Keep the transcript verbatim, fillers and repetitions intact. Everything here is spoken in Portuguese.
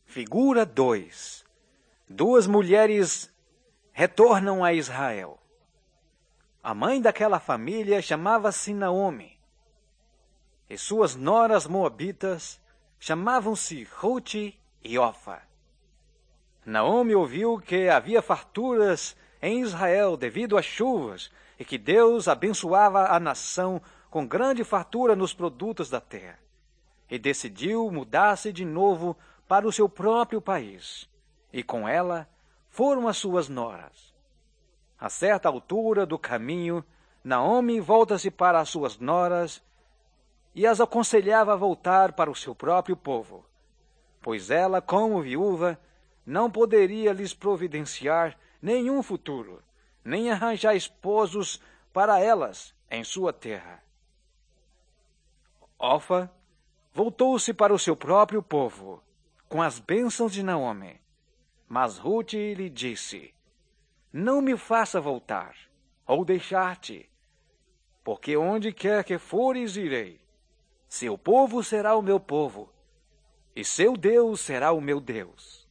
Figura dois. Duas mulheres retornam a Israel. A mãe daquela família chamava-se Naomi, e suas noras moabitas chamavam-se Ruth e Orfa. Naomi ouviu que havia farturas em Israel devido às chuvas e que Deus abençoava a nação com grande fartura nos produtos da terra, e decidiu mudar-se de novo para o seu próprio país, e com ela foram as suas noras. A certa altura do caminho, Naomi volta-se para as suas noras e as aconselhava a voltar para o seu próprio povo, pois ela, como viúva, não poderia lhes providenciar nenhum futuro, nem arranjar esposos para elas em sua terra. Orfa voltou-se para o seu próprio povo, com as bênçãos de Naomi, mas Ruth lhe disse: não me faça voltar, ou deixar-te, porque onde quer que fores irei. Seu povo será o meu povo, e seu Deus será o meu Deus.